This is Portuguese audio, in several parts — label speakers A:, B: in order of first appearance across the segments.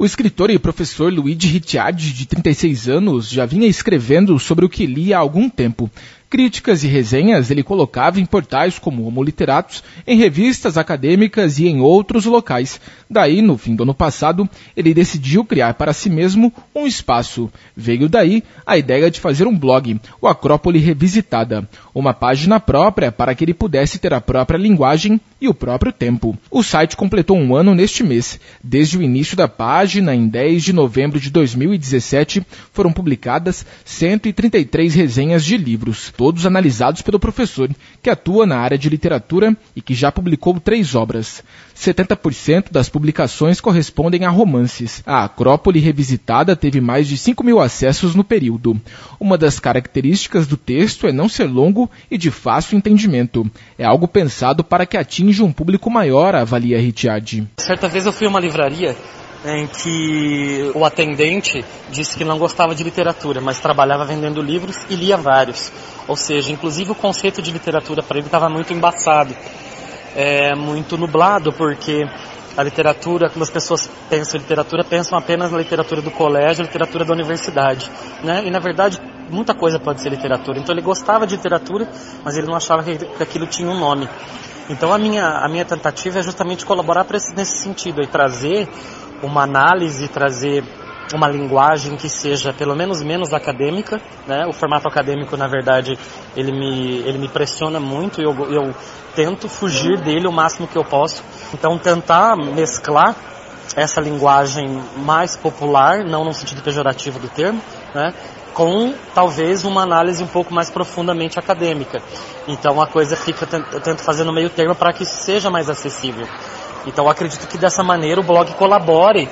A: O escritor e professor Luigi Ricciardi, de 36 anos, já vinha escrevendo sobre o que lia há algum tempo. Críticas e resenhas ele colocava em portais como Homo Literatus, em revistas acadêmicas e em outros locais. Daí, no fim do ano passado, ele decidiu criar para si mesmo um espaço. Veio daí a ideia de fazer um blog, o Acrópole Revisitada, uma página própria para que ele pudesse ter a própria linguagem e o próprio tempo. O site completou um ano neste mês. Desde o início da página, em 10 de novembro de 2017, foram publicadas 133 resenhas de livros, todos analisados pelo professor, que atua na área de literatura e que já publicou 3 obras. 70% das publicações correspondem a romances. A Acrópole Revisitada teve mais de 5.000 acessos no período. Uma das características do texto é não ser longo e de fácil entendimento. É algo pensado para que atinja um público maior, avalia Ricciardi.
B: Certa vez eu fui a uma livraria em que o atendente disse que não gostava de literatura, mas trabalhava vendendo livros e lia vários. Ou seja, inclusive o conceito de literatura para ele estava muito embaçado, muito nublado, porque a literatura, quando as pessoas pensam em literatura, pensam apenas na literatura do colégio, literatura da universidade, né? E na verdade muita coisa pode ser literatura. Então ele gostava de literatura, mas ele não achava que aquilo tinha um nome. Então a minha tentativa é justamente colaborar nesse sentido, e trazer uma análise, trazer uma linguagem que seja pelo menos acadêmica, né? O formato acadêmico, na verdade, ele me pressiona muito e eu tento fugir dele o máximo que eu posso. Então tentar mesclar essa linguagem mais popular, não no sentido pejorativo do termo, né? Com talvez uma análise um pouco mais profundamente acadêmica. Então a coisa fica, eu tento fazer no meio termo para que isso seja mais acessível. Então eu acredito que dessa maneira o blog colabore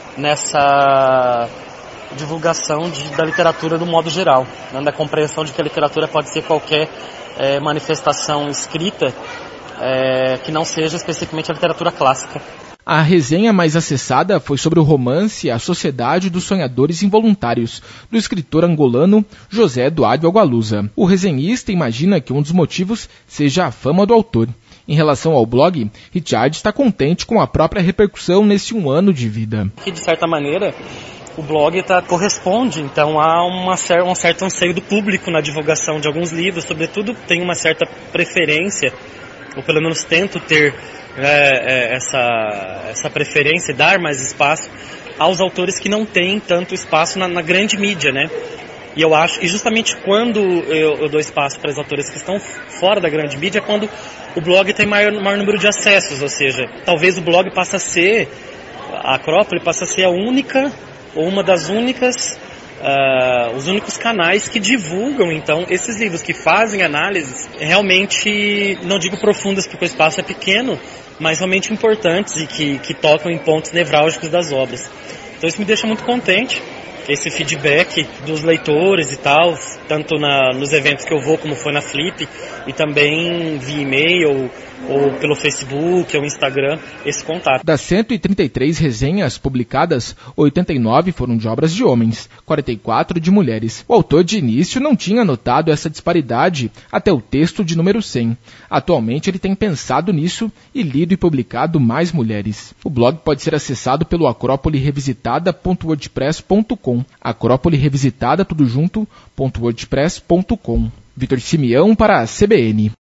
B: nessa divulgação da literatura do modo geral, né? Da compreensão de que a literatura pode ser qualquer manifestação escrita que não seja especificamente a literatura clássica.
A: A resenha mais acessada foi sobre o romance A Sociedade dos Sonhadores Involuntários, do escritor angolano José Eduardo Agualusa. O resenhista imagina que um dos motivos seja a fama do autor. Em relação ao blog, Ricciardi está contente com a própria repercussão nesse 1 ano de vida.
B: Que, de certa maneira, o blog corresponde, então, a um certo anseio do público na divulgação de alguns livros. Sobretudo, tem uma certa preferência, ou pelo menos tento ter essa preferência, dar mais espaço aos autores que não têm tanto espaço na grande mídia, né? E eu acho que justamente quando eu dou espaço para os autores que estão fora da grande mídia é quando o blog tem maior número de acessos, ou seja, talvez o blog passe a ser, a Acrópole passa a ser a única, ou uma das únicas, os únicos canais que divulgam, então, esses livros, que fazem análises realmente, não digo profundas porque o espaço é pequeno, mas realmente importantes e que tocam em pontos nevrálgicos das obras. Então isso me deixa muito contente, esse feedback dos leitores e tal, tanto nos eventos que eu vou, como foi na Flip, e também via e-mail, ou pelo Facebook, ou Instagram, esse contato.
A: Das 133 resenhas publicadas, 89 foram de obras de homens, 44 de mulheres. O autor de início não tinha notado essa disparidade até o texto de número 100. Atualmente ele tem pensado nisso e lido e publicado mais mulheres. O blog pode ser acessado pelo acropolerevisitada.wordpress.com. Acrópole Revisitada, tudo junto, .wordpress.com. Vitor Simeão para a CBN.